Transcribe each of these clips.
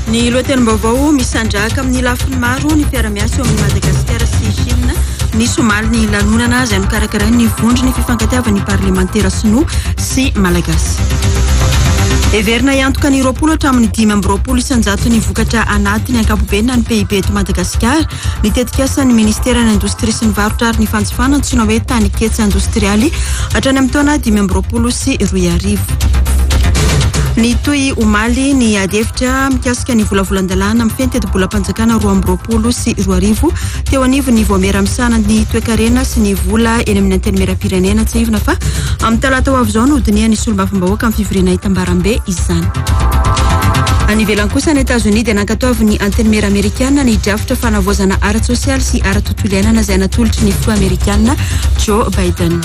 Ny lohatenim-baovao misandrahaka amin'ny lafiny maro ny fiara-miasa eo amin'ny Madagasikara sy Chine ny somaly ny lanonana izay nokarakarainy ny vondrony fifankatiavan'ny parlemantera sinoa sy malagasy. Everina iantoka ny 20 hatramin'ny 5 isanjato ny vokatra anatiny ankapobeny ny PIB eto Madagasikara ny tetikasan'ny Ministeran'ny Indostria sy ny varotra ary ny fanjifana antsoina hoe tany ketsy industrialy hatrany amin'ny taona 5 sy 2 Ny toy omaly ny adefitra mikasika ny volavolan-dalàna amin'ny fentetebolam-panjakana 20 sy 2 teo anivo ny voamera misana ny toekarena sy ny vola eny amin'ny antenimera-pirenena tsy ivona fa amin'ny talata ho avy izao no hodinian'ny solombavambahoaka amin'ny fivoriana Itambarambe izany. Any ivelany kosa ny États-Unis dia nankatoavy ny antenimera amerikana ny drafitra fanavoazana ara-tsosialy sy ara-tontolo iainana izay natolotry ny filoha amerikana Joe Biden.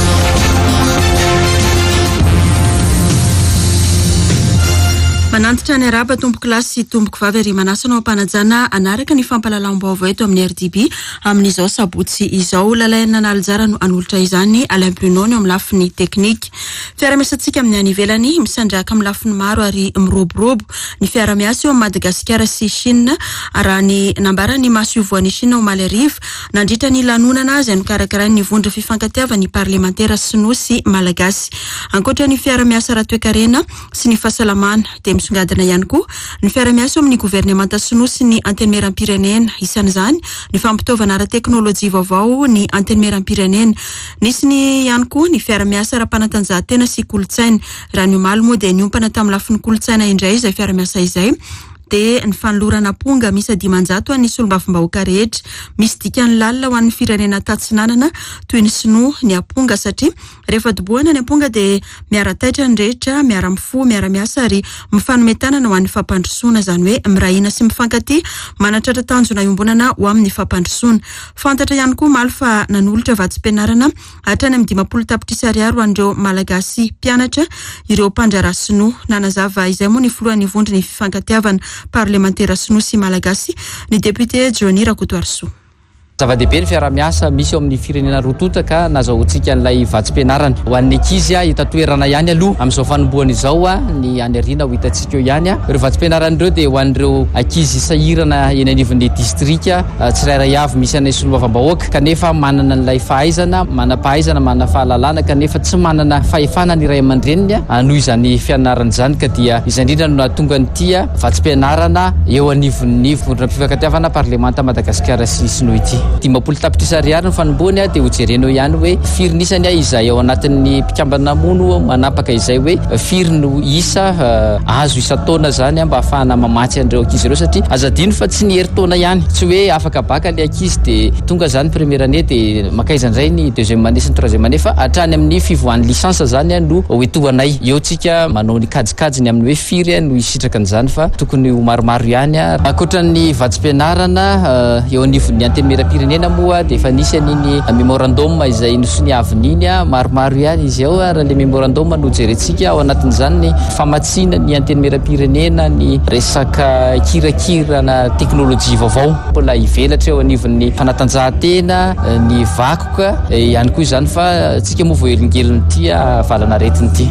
Manantitra ny araba tomboky lahy sy tomboky vavy ary manasana ao ampanajana anaraka ny fampahalalam-baovao eto amin'ny RDB amin'izao sabotsy izao lalaina nalijara no anolotra izany Alain Brunon eo amin'ny lafiny teknika. Fiara-miasantsika amin'ny any ivelany misandrahaka amin'ny lafiny maro ary miroborobo ny fiara-miasa eo Madagasikara sy Chine raha ny nambara ny mahasiovoan'ny Chine omaly arivo nandritra ny lanonana izay nokarakarainy ny vondro fifankatiavan'ny parlemantera sinoa sy malagasy. Ankoatra ny fiara-miasa ara-toekarena sy ny fahasalamana misongadina ihany koa ny fiara-miasa amin'ny gouvernemanta sinoa sy ny antenimera-pirenena isan'izany ny fampitaovana ara-teknôlôjia vaovao ny antenimera-pirenena nisy ny ihany koa ny fiara-miasa ara-panatanjahantena sy kolotsaina raha ny omaly moa dia niompana tamin'ny lafiny kolotsaina indray izay fiara-miasa izay dia ny fanolorana ponga misy 500 ny solombavambahoaka rehetra misy dikany lalina ho an'ny firenena tatsinanana toy ny sinoa ny aponga satria rehefa doboana ny aponga dia miara-taitra ny rehetra miara-mifo miara-miasa ary mifanometanana ho an'ny fampandrosoana izany hoe mirahina sy mifankatia manatratra tanjona iombonana ho amin'ny fampandrosoana. Fantatra ihany koa maly fa nanolotra vatsim-pianarana hatrany amin'ny 50 tapitrisa ariary ho an'ireo malagasy mpianatra ireo mpandraraha sinoa nanazava izay moa ny filohan'ny vondrony fifankatiavana parlemantera sinoa sy malagasy ny député Johnny Rakotoarso. Zava-dehibe ny fiara-miasa misy eo amin'ny firenena rotota ka nazahoantsika n'ilay vatsim-pianarana ho an'ny ankizy hitatoerana ihany aloha amin'izao fanomboana izao ny any ariana ho hitantsika eo ihany ireo vatsim-pianarana ireo dia ho an'ireo ankizy sahirana eny anivon'ny distrika tsirairay avy misy anay solombavambahoaka kanefa manana n'ilay fahaizana manam-pahaizana manana fahalalana kanefa tsy manana fahefana ny ray aman-dreniny noho izany fianarana izany ka dia izay indrindra no nahatonga nyity vatsim-pianarana eo anivon'ny vondrona fifankatiavana parlemanta Madagasikara sy sinoa ity. 50 tapitrisa ariary ny fanomboany dia hojerena ihany hoe firy nisany izay ao anatin'ny mpikambana mono manapaka izay hoe firy no isa azo isa-taona zany mba ahafahana mamatsy an'ireo ankizy ireo satria azadino fa tsy ny heri-taona ihany tsy hoe afaka baka le ankizy dia tonga zany première année dia makaizan'izay ny deuxième année sy ny troisième année fa hatrany amin'ny fivoan'ny lisansa zany no hoetoanay eo tsika manao ny kajikajiny amin'ny hoe firy no isitraka an'izany fa tokony ho maromaro ihany akoatran'ny vatsim-pianarana eo anivon'ny antenimera-pirenena moa dia efa nisy an'iny memorandum izay nosony avin'iny maromaro ihany izy ao raha le memorandum no jerentsika ao anatin'izany ny famatsiana ny antenimera-pirenena ny resaka kirakirana teknôlôjia vaovao mbola ivelatra eo anivon'ny fanatanjahantena ny vakoka ihany koa izany fa tsika moa voahelingeliny ity valana retiny ity.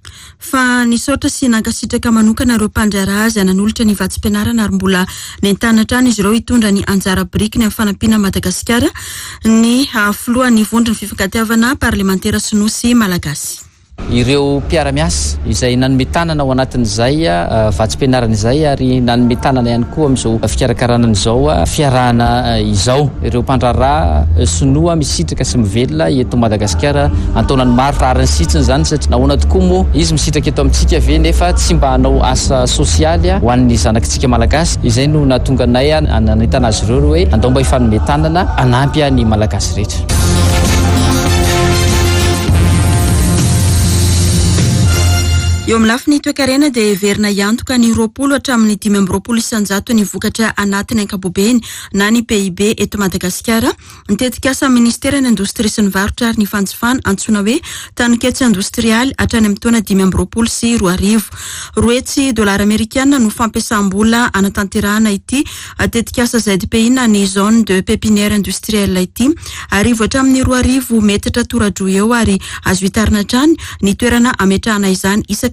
Fa nisaotra sy nankasitraka manokana ireo mpandraraha izay nanolotra ny vatsim-pianarana ary mbola nentanatra izy ireo hitondra ny anjara birikiny amin'ny fanampiana Madagasikara ny filohan'ny vondrony fifankatiavana parlemantera sinoa sy malagasy. Ireo mpiara-miasa izay nanome tanana ao anatin'izay vatsim-pianarana izay ary nanome tanana ihany koa amin'izao fikarakarana izao fiarahana izao ireo mpandraraha sinoa misitraka sy mivelona eto Madagasikara antaonany maro rariny sitsiny zany satria nahoana tokoa moa izy misitraka eto amintsika ve nefa tsy mba hanao asa sosialy ho an'ny zanakitsika malagasy izay no nahatonga anay nanentana azy ireo hoe andao mba hifanome tanana anampy ny malagasy rehetra. Eo amin'ny lafiny toekarena dia heverina iantoka ny 20 hatramin'ny 5 isanjato ny vokatra anatiny ankapobeny na ny PIB eto Madagasikara ny tetikasa Ministeran'ny Indostria sy ny varotra ary ny fanjifana antsoina hoe tany ketsy industrialy hatrany amin'ny taona 5 sy 2 roetsy dolara amerikana no fampiasam-bola anatanterahana ity tetikasa ZPI na ny zone de pépinière industrielle ity ary hatramin'ny 2 metatra toradro eo ary azo hitarina hatrany ny toerana ametrahana izany isaka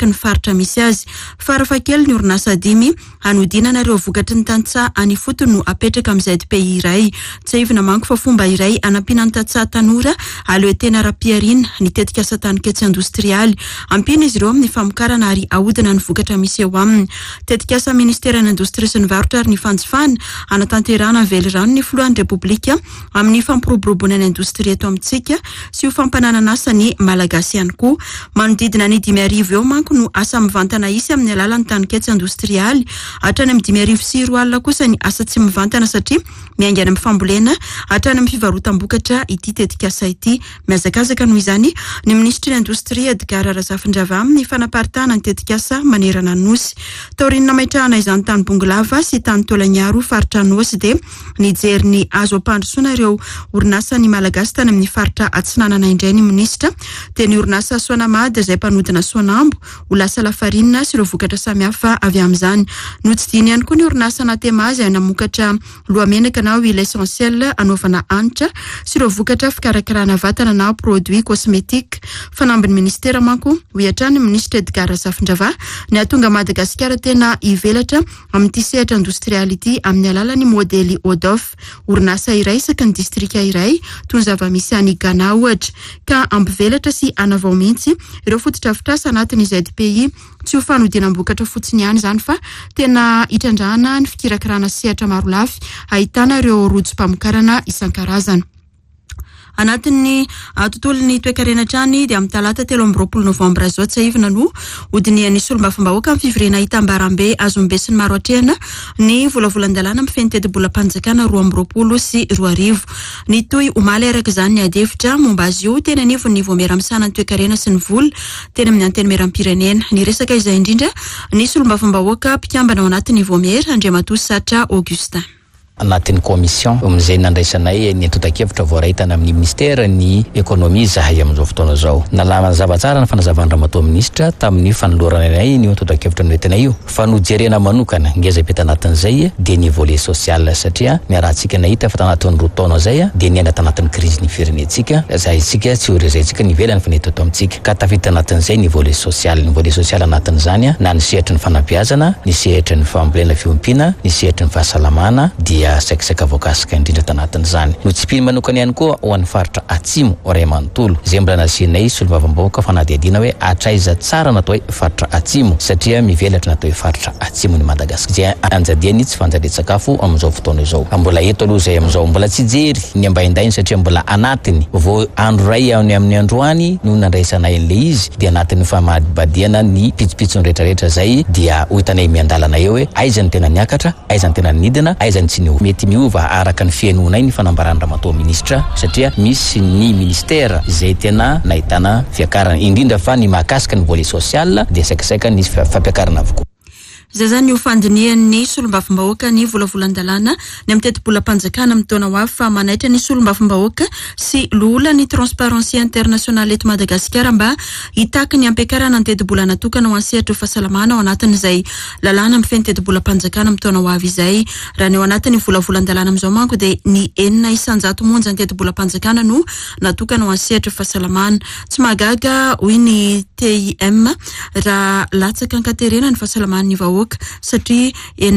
araky ny faritra misy azy. Farafakely ny orinasa 5 anodinana ireo vokatry ny tantsaha any fotony no apetraka amin'ny ZPI iray. Tsy ivona manko fa fomba iray anampiana ny tantsaha tanora aleo tena ara-piarina ny tetika asa tany-ketsy industrialy. Ampina izy ireo amin'ny famokarana ary ahodina ny vokatra misy eo aminy. Tetika asa ministera ny indostria sy ny varotra ary ny fanjifana anatanterana velirano ny filohan'ny Repoblika amin'ny fampiroboroboana ny indostria eto amintsika sy ho fampananana asa ny malagasy ihany koa. Manodidina ny 5,000 eo manko no asa mivantana isy amin'ny alalan'ny tany-ketsy industrialy. Hatrany amin'ny 5,400 kosa ny asa tsy mivantana satria miaingana amin'ny fambolena hatrany amin'ny fivarotam-bokatra ity tetika asa ity. Miazakazaka noho izany ny ministry ny indostria Edgar Razafindravà amin'ny fanaparitahana ny tetika asa manerana ny nosy. Taoriana maitrahana izany tany Bongolava sy tany Tolagnaro faritra Nosy dia nijery ny azo ampandrosoana ireo orinasa ny malagasy tany amin'ny faritra Atsinanana indray ny ministra. Dia ny orinasa Soanamady izay mpanodina Soanambo ho lasa lafarinina sy ireo vokatra samihafa avy amin'izany. Notsidiny ihany koa ny orinasa Natemazy namokatra loamenaka na huile essentielle anaovana hanitra sy ireo vokatra fikarakarana vatana na produit cosmétique. Fanambin'ny ministera manko hoiatrany ministra Edgar Razafindravà ny atonga Madagasikara tena ivelatra amin'ity sehatra industriality amin'ny alalan'ny modely Odof, orinasa iray isaky ny distrika iray toy ny zava-misy any Ghana ohatra, ka ampivelatra sy anavao mihitsy ireo fototra-fitrasa anatin'ny ZPI. Tsy ho fanodinam-bokatra fotsiny ihany izany fa tena hitrandrahana ny fikirakarana sehatra maro lafy ahitana ireo rojo-pamokarana isan-karazana. Anatin'ny tontolon'ny toe-karenatrany dia amin'ny talata 13 Novambra zao tsy ivona no hodinian'ny solombavambahoaka amin'ny fivirena Itambarambe Azombe sy ny maro atrehana ny volavolan-dalàna amin'ny fenitety-bola-panjakana 2020 sy 2020. Ny toy omaly araka izany ny adefitra momba azy io tena nivo ny voamera misana ny toe-karena sy ny vola tena amin'ny anteny meram-pirenena. Ny resaka izay indrindra ny solombavambahoaka mpikambana ao anatin'ny voamera Andriamatoa Satra Augustin. Anatin'ny komision amin'izay nandraisanay ny antotan-kevitra voarahitana amin'ny ministera ny ekonomia zahay amin'izao fotoana zao. Nalama zava-tsara ny fanazavana Andriamatoa ministra tamin'ny fanolorana anay ny antotan-kevitra noentinay io. Fa nojerena manokana ngeza peta anatin'izay dia ny volet social satria ny rahantsika nahita fa tanatin'ny roa taona zay dia niaina tanatin'ny krizy ny firenetsika. Zay isika tsy horezaitsika ny velany fa neto amintsika ka tafita anatin'izay ny volet social. Ny volet social anatin'izany na ny sehatry ny fanabeazana, ny sehatry ny fambolena fiompiana, ny sehatry ny fahasalamana dia saikisaka voakasika indrindra tanatin'izany. No tsipiny manokana ihany koa ho an'ny faritra Atsimo Ray Manontolo izay mbola nasianay solombavambahoaka fanadihadiana hoe atraiza tsara natao hoe faritra Atsimo satria mivelatra natao hoe faritra Atsimo ny Madagasikara. Izay anjadiany tsy fanjarian-tsakafo amin'izao fotoana izao. Mbola eto aloha izay amin'izao mbola tsy jery ny ambaindainy satria mbola anatiny vao andro ray amin'ny androany no nandraisanay an'le izy dia anatin'ny famadibadiana ny pitsopitsony rehetrarehetra zay dia hoitanay miandalana eo hoe aiza ny tena niakatra, aiza ny tena nidina, aiza ny tsy mety miova araka ny fiainonay ny fanambarana Andriamatoa ministra satria misy ny ministera izay tena nahitana fiakarana indrindra fa ny mahakasika ny volet social dia saikasaika ny fampiakarana avokoa. Zay zany ho fandinian'ny solombavambahoaka ny volavolan-dalàna ny amin'ny teti-bola-panjakana amin'ny taona ho avy fa manaitra ny solombavambahoaka sy lola ny Transparency International eto Madagasikara mba hitaky ny ampiakarana ny teti-bola natokana ho an'ny sehatra fahasalamana ao anatin'izay lalàna amin'ny feny teti-bola-panjakana amin'ny taona ho avy izay. Raha ny ao anatin'ny volavolan-dalàna amin'izao manko dia ny 900 monja ny teti-bola-panjakana no natokana ho an'ny sehatra fahasalamana. Tsy magaga hoy ny TIM raha latsaka ankaterena ny fahasalamana ny vahoaka satria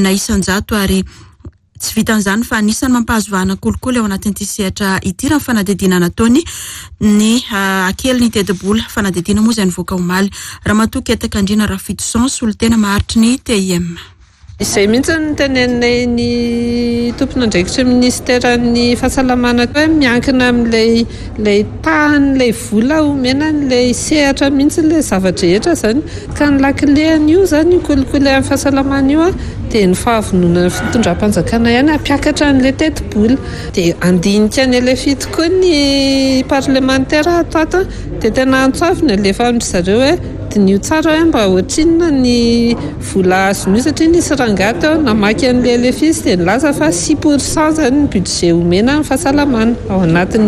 900 ary tsy vitan'izany fa anisany mampahazovana kolikoly ao anatin'ity sehatra ity raha fanadidina nataony ny akely ny tedi-bola fanadidina moa izay nivoaka omaly. Ramatoa Ketaka Andrina Rafitosan solo tena maharitry ny TIM. Izay mihitsy ny tenenay ny tompon'andraikitra ministeran'ny fahasalamana hoe miankina amin'ilay tahan'ilay vola omena n'ilay sehatra mihitsy ilay zavatra rehetra zany ka ny lakilean'io zany kolikoly amin'ny fahasalamana io dia ny fahavonona fitondram-panjakana ihany ampiakatra n'ilay teti-bola dia andinika ny ilay fito koa ny parlementaire ato ato dia tena antsoavina alefa amindry zareo hoe dinio tsara hoe mba ohatrinona ny vola azon'io satria nisy rangato namaky an'ilay elefisy dia nilaza fa 6% zany ny budget omena ny fahasalamana ao anatin'io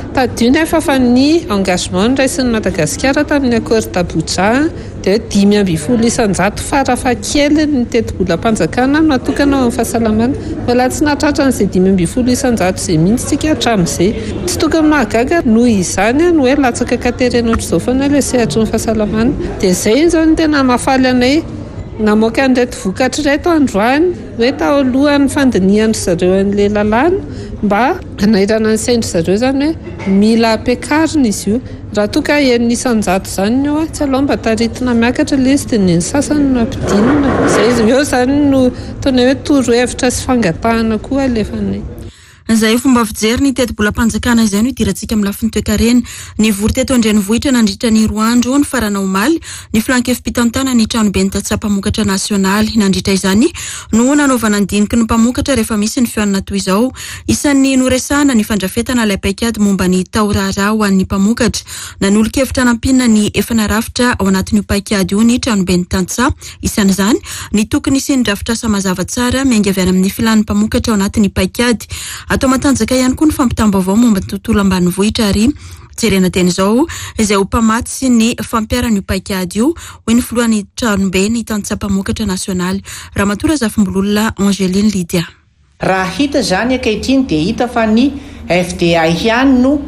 tadio nefa fa ny engagement nyraisin'ny Madagasikara tamin'ny accord d'Abuja dia 5.20 isan-jato farafa kely ny teti-bolam-panjakana natokana ao amin'ny fahasalamana. Mbola tsy nahatratra n'izay 5.20 isan-jato izay mihitsitsika hatramin'izay. Tsy tokony mahagaga noho izany no hoe latsaka katerina ohatr'izao foana ilay sehatry ny fahasalamana. Dia izay izao no tena mahafaly anay. Namoaka an'ireto vokatra ireto androany hoe tao alohan'ny fandinihan'ny zareo an'ilay lalàna mba hanairana ny saindry zareo izany hoe mila ampiakarina izy io. Raha toka enina isan-jato izany eo tsy aloha mba taritina miakatra ilay izy dia ny sasany no ampidinina. Izay eo izany no ataonay hoe toro-hevitra sy fangatahana koa alefanay. Izay fomba fijery ny teti-bolam-panjakana izay no idirantsika amin'ny lafiny toe-karena. Ny vory teto andrenivohitra nandritra ny 2 andro ny farana omaly ny flanke fimpitantana ny tranobe ny tatsa-mpamokatra nasionaly. Nandritra izany no nanaovana andiniky ny mpamokatra rehefa misy ny fioanana toy izao. Isan'ny noresahana ny fandrafetana ilay paikady momba ny taorara ho an'ny mpamokatra. Nanolo-kevitra nampinina ny efana rafitra ao anatin'io paikady io ny tranobe ny tatsa. Isan'izany ny tokony sy ny rafitra samazava tsara miainga avy any amin'ny filan'ny mpamokatra ao anatin'ny paikady. Atao matanjaka ihany koa ny fampitam-baovao momba ny tontolo ambanivohitra ary jerena teny izao izay ho mpamaty sy ny fampiarana io paikady io hoy ny filohan'ny tranobe ny tantsam-pamokatra nasionaly Ramatoa Zafimbololona Angeline Lydia. Raha hita zany ankehitriny dia hita fa ny FDA ihany no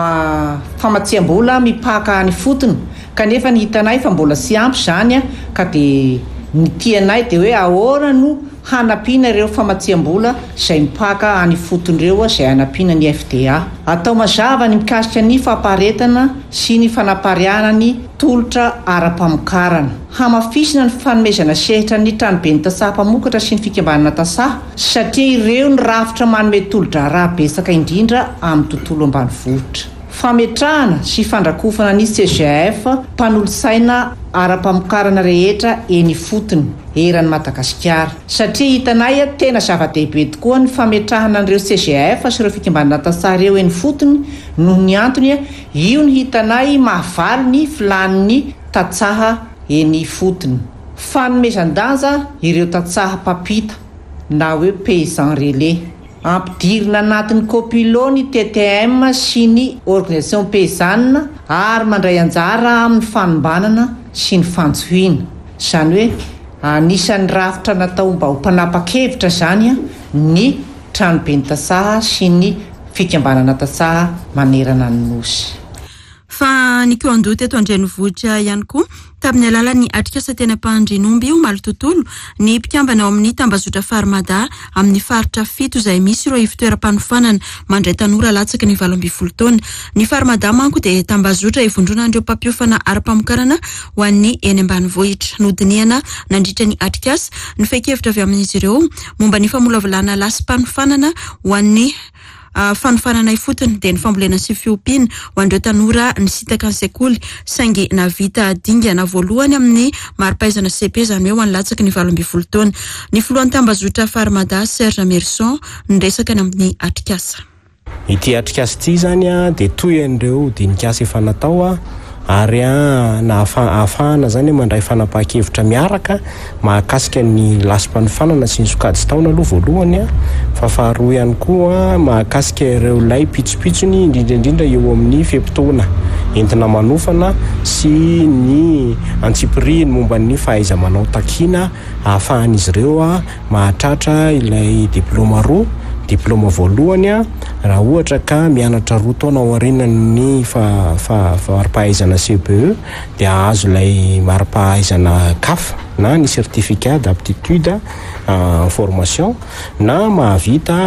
famatsiam-bola mipaka ny fotony kanefa ny hitanay fa mbola sy ampy zany ka dia ny tianay dia hoe ahora no hanapina ireo famatsiam-bola izay mipaka any foton'ireo izay hanapina ny FDA. Atao mazava ny mikasika ny famparetana sy ny fanapariana ny tolotra ara-pamokarana. Hamafisina ny fanomezana sehatra ny tranobe ny tasaha-mpamokatra sy ny fikambanana tasaha satria ireo ny rafitra manome tolotra ara-betsaka indrindra amin'ny tontolo ambanivohitra. Fametrahana sy fandrakofana ny CGF mpanolo-saina ara-pamokarana rehetra eny fotony eran'ny Madagasikara satria hitanay tena zava-dehibe tokoa ny fametrahana an'ireo CGF sy ireo fikambanana tasaha ireo eny fotony noho ny antony io ny hitanay mahavaly ny filan'ny tatsaha eny fotony. Fanomezan-danja ireo tatsaha papita na hoe paysan relais ampidirina anatin'ny copilo ny TTM sy ny organisation paysanne ary mandray anjara amin'ny fanombanana sy ny fanjohiana. Izany hoe anisan'ny rafitra natao mba ho mpanapa-kevitra zany ny tranobe ny tasaha sy ny fikambanana tasaha manerana ny nosy. Fa ny koandoa teto andrenivohitra ihany koa tamin'ny alalan'ny atrikasa tena mpandrinomby omaly tontolo ny mpikambana ao amin'ny tambazotra Farmada amin'ny faritra 7 izay misy ireo fitoeram-panofanana mandray tanora latsaky ny 12 taona. Ny Farmada manko dia tambazotra ivondronan'ireo mpampiofana ara-pamokarana ho an'ny eny ambanivohitra. Nodiniana nandritra ny atrikasa ny feikevitra avy amin'izy ireo momba ny famolavolana lasym-panofanana ho an'ny fanofanana ifotony dia ny fambolena sy fiompiana ho an'ireo tanora ny sitaka ny sekoly saingy navita dingana voalohany amin'ny mari-pahaizana CP izany hoe ho an'ny latsaky ny 12 taona. Ny filohan'ny tambazotra Farmada Serge Merson niresaka ny amin'ny atrikasa. Ity atrikasa ity zany dia toy an'ireo dinikasa efa natao ary na ahafahana zany mandray fanapahan-kevitra miaraka mahakasika ny lasim-panofanana sy ny sokajy taona aloha voalohany fa faharoa ihany koa mahakasika ireo lay pitsopitsony indrindraindrindra eo amin'ny fepitaona entina manofana sy ny antsipiriny momba ny fahaiza manao takina ahafahan'izy ireo mahatratra ilay diplôma roa. Diplôma voalohany raha ohatra ka mianatra 2 taona ao aorianan'ny mari-pahaizana CPE dia azo ilay mari-pahaizana CAF na ny certificat d'aptitude en formation na mahavita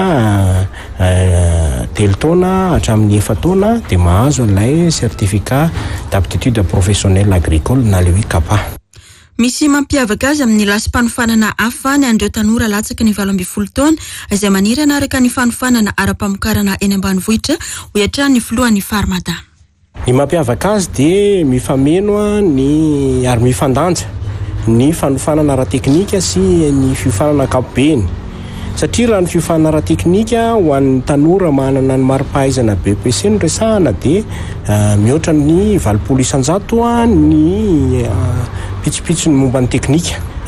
3 taona hatramin'ny 4 taona dia mahazo ilay certificat d'aptitude professionnelle agricole na le hoe CAPA. Misy mampiavaka azy amin'ny lasim-panofanana hafa ny andreo tanora latsaky ny 12 taona izay maniry anaraka ny fanofanana ara-pamokarana eny ambanivohitra ho hiatrany ny filohan'ny Farmada. Ny mampiavaka azy dia mifameno ny ary mifandanja ny fanofanana ara-teknika sy ny fiofanana ankapobeny satria raha ny fiofanana ara-teknika ho an'ny tanora manana ny mari-pahaizana BPC no resahana dia mihoatra ny 20 isan-jato ny pitsopitsony momba ny teknika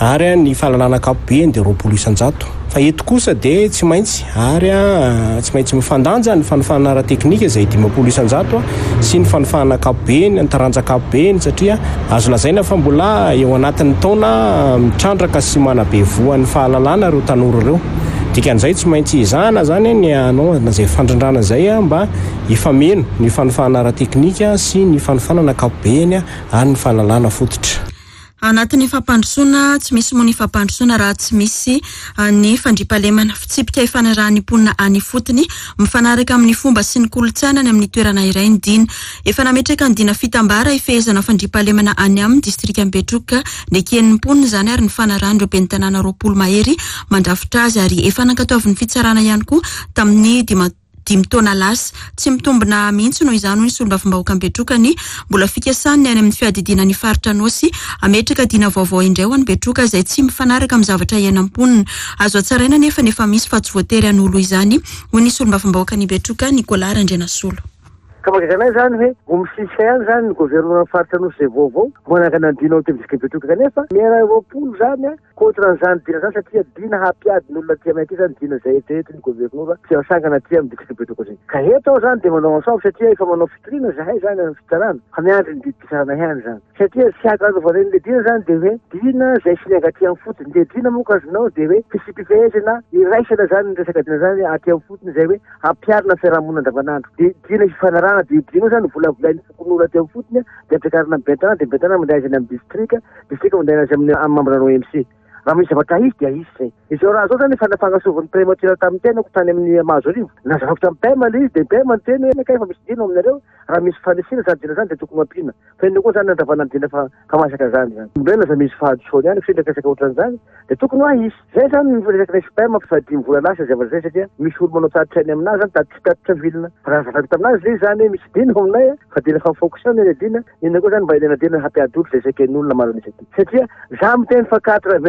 ary ny fahalalana kapobeny dia 20% fa eto kosa dia tsy maintsy ary tsy maintsy mifandanja ny fanofana ara-teknika izay 20% sy ny fanofana kapobeny ny taranjakapobeny satria azo lazaina fa mbola eo anatin'ny taona mitrandraka sy manabe voan'ny fahalalana ireo tanora ireo dikan'izay tsy maintsy izana zany ny anaovana izay fandrindrana izay mba ifameno ny fanofana ara-teknika sy ny fanofanana kapobeny ary ny fahalalana fototra. Anatin'ny fampandrosoana tsy misy moa ny fampandrosoana raha tsy misy ny fandriampahalemana fitsipika ifanarahan'ny mponina any fotony mifanaraka amin'ny fomba sy ny kolontsaina ny amin'ny toerana iray ny dina efa nametraka ny dina fitambara ifehezana fandriampahalemana any amin'ny distrika Betroka ny eken'ny mponina zany ary ny fanarahan'ireo mpentanàna roapolo mahery mandrafitra azy ary efa nankataovan'ny fitsarana ihany koa tamin'ny 10 taona lasa tsy mitombina mihitsy noho izany ny solombavambahoaka Betroka ny mbola fikasany any amin'ny fiadidiana ny faritra Nosy ametraka dina vaovao indray ho any Betroka izay tsy mifanaraka amin'ny zavatra iainam-ponina azo atsaraina nefa misy fa tsy voatery an'olo izany ho ny solombavambahoaka ny Betroka Nicolas Randrenasolo. Kamakazanay zany hoe misisika ihany zany ny gouvernement faritra Nosy zay vaovao manaka nandina ao temidistrika Betroka kanefa miara roapolo zany koatran'izany dina zany satria dina hampiady ny olona tia mainty zany dina zay eto ny gouvernement tsy asangana tia amin'ny distrika Betroka zay ka eto aho zany dia manao ansaby satria efa manao fitorina zahay zany amin'ny fitsarana ka miandry ny diditsarana ihany zany satria tsy akazo varen'le dina zany dia hoe dina zay sy niangaty amin'ny fotony dia dina moka azonao dia hoe fisipifehezana iraisana zany ny resaka dina zany aty amin'ny fotony zay hoe ampiarina fiarahamonina andavanandro dia dina hifanarana dino zany volavolain'ny fokon'olo aty amin'ny fotony dia ampiakarina amin'ny bentana dia bentana mandeha azy amin'ny distrika mandeha azy amin'ny membre ny OMC raha misy zavatra izy dia izy zay izao raha zao zany fanasovan'ny prématuré tamin'ny tenako tany amin'ny Mahazorivo nazavako tamin'ny paiement izy dia paiement ny teny hoe efa misy dino aminareo raha misy fanesina zany dina zany dia tokony ampiana fa iny koa zany andavanany dina fa masaka zany mbela za misy fahadisoany ihany fitrakasaka ohatran'izany dia tokony ho izy zay zany resaka resy paiement fa 10 vola lasa zavatra zay satria misy olo manao tatitrany aminazy zany tatitra vilona raha zavatra taminazy zay zany misy dino aminay fa dina fa mifonctionne le dina iny koa zany mba ilana dina hampiady olo zay saken'olona maro nisy satria za miteny fa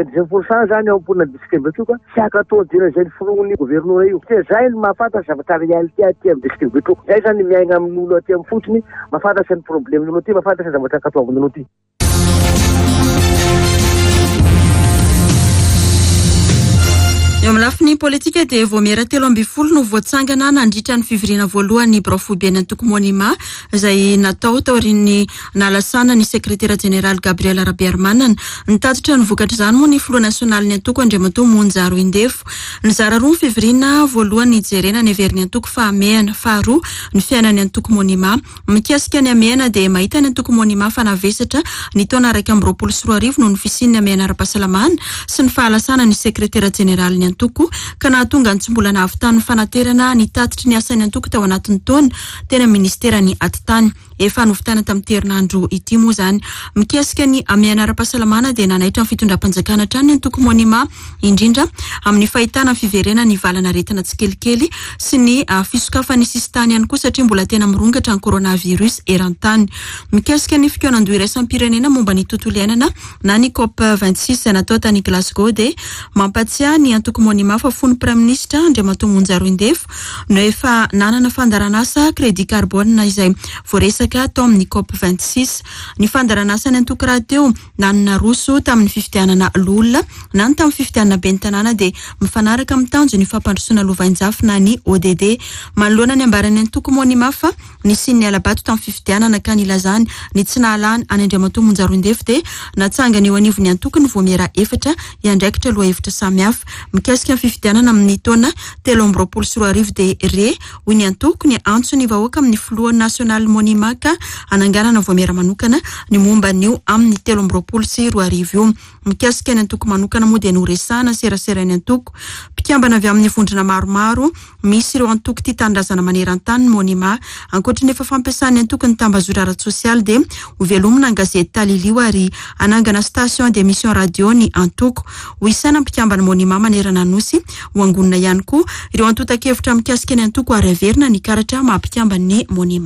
80% zany ao amponina distrika Betroka sy akatao dina zay ny firogn'ny gouvernement io satria zay ny mahafantatra zavatra réalité aty amin'ny distrika Betroka zay zany miaina amin'olo aty amin'ny fotony mahafantatra ny problemen'olo aty mahafantatra ny zavatra akataovan'olo aty. Eo amin'ny lafiny politika dia voamera 13 no voatsangana nandritra ny fivoriana voalohany brafoben'ny Antokomonima izay natao taorian'ny nalasana ny sekretera general Gabriel Rabiarmanana nitatitra ny vokatra izany moa ny filoha nasionaly ny Antoko Andriamatoa Monja Roindefo nizara roa ny fivoriana voalohany nijerena ny everiny Antoko fa amehana faharoa ny fiainan'ny Antokomonima mikasika ny amehana dia mahita ny Antokomonima fa navesatra ny taona 2024 noho ny fisian'ny amehana ara-pahasalamana sy ny fahalasana ny sekretera general ny Antoko ka nahatonga ny tsy mbola nahavitany fanaterana ny tatitry ny asan'ny Antoko tao anatin'ny taona tena ministera ny atitany efa novitana tamin'ny herinandro ity moa zany mikasika ny amehana ara-pahasalamana dia nanaitra ny fitondram-panjakana hatrany ny Antokomonima indrindra amin'ny fahitana fiverena ny valana aretina tsikelikely sy ny fisokafany sistany ihany koa satria mbola tena mirongatra ny coronavirus eran-tany mikasika ny fikoanandoha iraisam-pirenena momba ny tontolo iainana na ny COP26 natao tany Glasgow dia mampatsiahy ny Antokomonima fa fony praiminisitra Andriamatoa Monja Roindefo no efa nanana fandaranasa crédit carbone izay voaresaka tao amin'ny COP26 ny fandaranasa ny Antoko raha teo nanana roso tamin'ny fifidianana lolona na ny tamin'ny fifidianana ben'ny tanàna dia mifanaraka amin'ny tanjo ny fampandrosoana lovain-jafy na ny ODD manoloana ny ambaran'ny Antokomonima fa ny sin'ny alabato tamin'ny fifidianana ka nilazany ny tsy nahalany any Andriamatoa Monja Roindefo dia natsangana eo anivon'ny Antoko ny voamera 4 iandraikitra lohahevitra samihafa mikasika ny fifidianana amin'ny taona 2024 dia re hoy ny Antoko ny antso ny vahoaka amin'ny filoha nasionaly monima ka ananganana voamera manokana ny momba nio amin'ny 2024 io mikasika ny Antoko manokana moa dia noresana serasera ny Antoko mpikambana avy amin'ny vondrona maromaro misy ireo Antoko tia tanindrazana maneran-tany monima ankoatra nefa fampiasan'ny Antoko ny tambazoro ara-tsosialy dia hovelomina ny gazety Talilio ary anangana station d'émission radio ny Antoko ho isana mpikambana monima manerana Nosy ho angonina ihany koa ireo antotan-kevitra mikasika ny Antoko ary averina ny karatra mampikambany monima.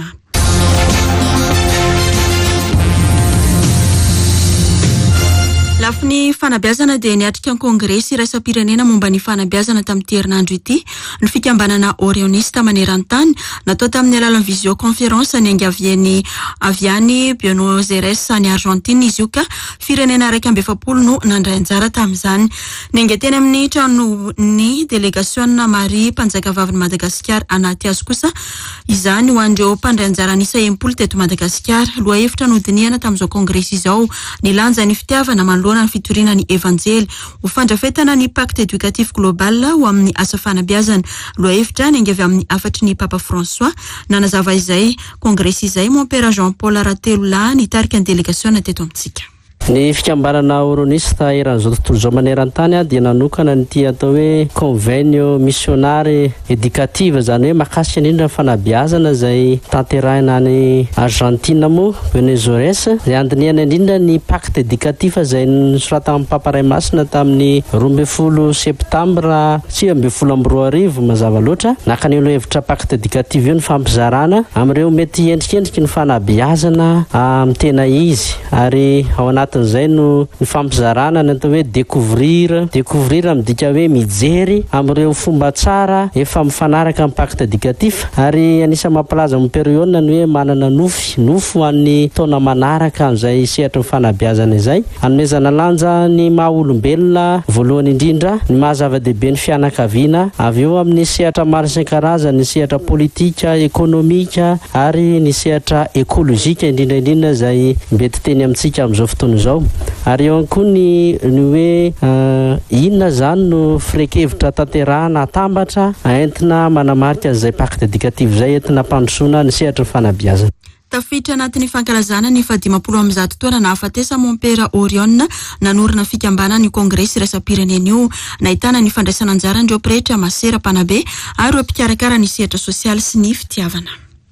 Lafiny fanabeazana dia niatrika ny kongresy iraisam-pirenena momba ny fanabeazana tamin'ity herinandro ity ny fikambanana orionista maneran-tany natao tamin'ny alalan'ny visioconférence ny angaviany aviany Buenos Aires ny Argentine izy io ka firenena 170 no nandray anjara tamin'izany. Nengeteny amin'ny tranon'ny délégation Marie Mpanjakavavin'i Madagasikara anaty azy kosa izany ho an'ireo mpandray anjara anisa 10 teto Madagasikara. Loha hevitra nodiniana tamin'izao kongresy izao nilanja ny fitiavana manoloana ny fitoriana ny evanjely ho fandrafetana ny pacte éducatif global ho amin'ny asa fanabeazana. Loha hevitra ny angavy amin'ny afatry ny Papa François nanazava izay kongresy izay Mon-Père Jean-Paul Ratelola nitarika ny délégation teto amintsika. Ny fikambanana oronista eran'izao tontolo izao maneran-tany dia nanokana nyty atao hoe convenio missionnaire éducative zany hoe mahakasika indrindra fanabeazana izay tanterahina any Argentine moa Buenos Aires izay andiniana indrindra ny pacte éducatif izay nosorata amin'ny Papa Ray Masina tamin'ny 12 septambra 2022 mazava loatra nakan'ilo hevitra pacte éducatif io ny fampizarana amin'ireo mety endrikendriky ny fanabeazana amin'ny tena izy ary ao anaty zay no ny fampizarana ny atao hoe découvrir midika hoe mijery amin'ireo fomba tsara efa mifanaraka amin'ny pacte éducatif ary anisa mampilaza amin'ny période ny hoe manana nofo an'ny taona manaraka amin'izay sehatra fanabeazana izay anomezana lanja ny maha olombelona voalohany indrindra ny mahazava-dehibe ny fianakaviana avy eo amin'ny sehatra maro isan-karazany ny sehatra politika ekonomika ary ny sehatra ekolojika indrindraindrindra izay mety teny amintsika amin'izao fotoana izao ary eo koa ny hoe inona zany no fireke-hevitra tanterahana atambatra entina manamarika izay pacte éducatif izay entina mpandrosoana ny sehatra fanabeazana. Tafiditra anatin'ny fankalazana ny 510 taona nahafatesa Mon-Père Orion nanorina fikambanana ny kongresy iraisam-pirenena io nahitana ny fandraisana anjara ireo pretra masera mpanabe ary ireo mpikarakara ny sehatra sosialy sy ny fitiavana.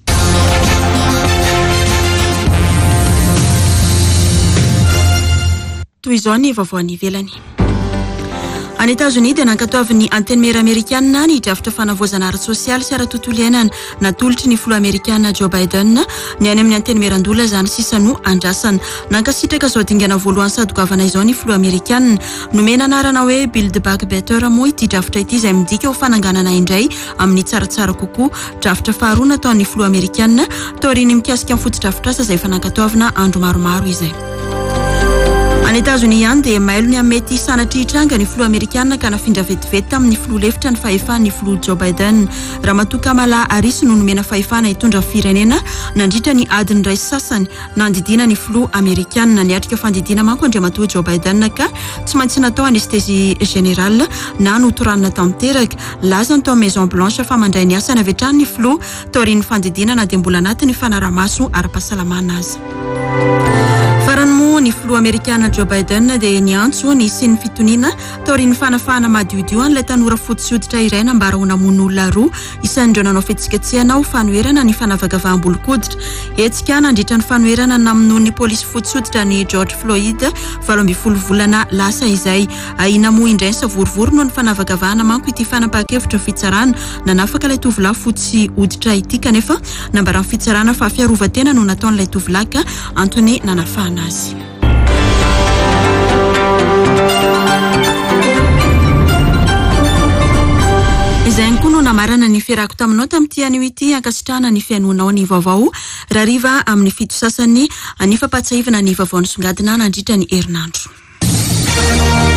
Toy izao ny vaovao any ivelany. Any États-Unis dia nankatoavin'ny antenne mère américaine ny drafitra fanavoazana ara-sosialy sy ara-tontolo iainana natolotry ny filoha amerikana Joe Biden ny any amin'ny antenne mère andola zany sisa no andrasana. Nankasitraka zao dingana voalohany sadokavana izao ny filoha amerikana nomena anarana hoe Build Back Better moa ity drafitra ity izay midika ho fananganana indray amin'ny tsaratsara kokoa. Drafitra faharoa nataon'ny filoha amerikana taoriny mikasika amin'ny foto-drafitrasa izay fanankatoavana andro maromaro izay. Any États-Unis ihany dia mailo ny amety sanatry hitranga ny filoha amerikana ka nafindra vetivety tamin'ny filoha lefitra ny fahefan'ny filoha Joe Biden. Ramatoa Kamala Harris no nomena fahefana hitondra firenena nandritra ny adiny ray sasany nandidina ny filoha amerikana. Niatrika fandidina manko andriamatoa Joe Biden ka tsy maintsy natao anesthésie générale na notoranana tamteraka. Laza tao Maison Blanche fa mandray ny asa navetrany ny filoha taorian'ny fandidina na dia mbola anatin'ny fanaramaso ara-pahasalamana azy. Ny filoha amerikana Joe Biden dia niantso ny siny fitoniana taorian'ny fanafahana madiodio an'ilay tanora fotsioditra iray nambara ho namon'olona roa isan'ireo nanao fihetsiketsehana ho fanoherana ny fanavakavahambolon-koditra. Hetsika nandritra ny fanoherana namonoan'ny polisy fotsioditra ny George Floyd 12 volana lasa izay. Ahina moa indray savorivory no ny fanavakavahana manko ity fanapaha-kevitra fitsarana nanafaka ilay tovolahy fotsy hoditra ity kanefa nambara ny fitsarana fa fiarovatena no nataon'ilay tovolahy ka antony nanafahana azy. Izay koa no namarana ny fiarako taminao tamin'ity anio ity ankasitrahana ny fianoanao ny vaovao rariva amin'ny fito sasany anifa-pahatsahivana ny vaovao nisongadina nandritra ny herinandro.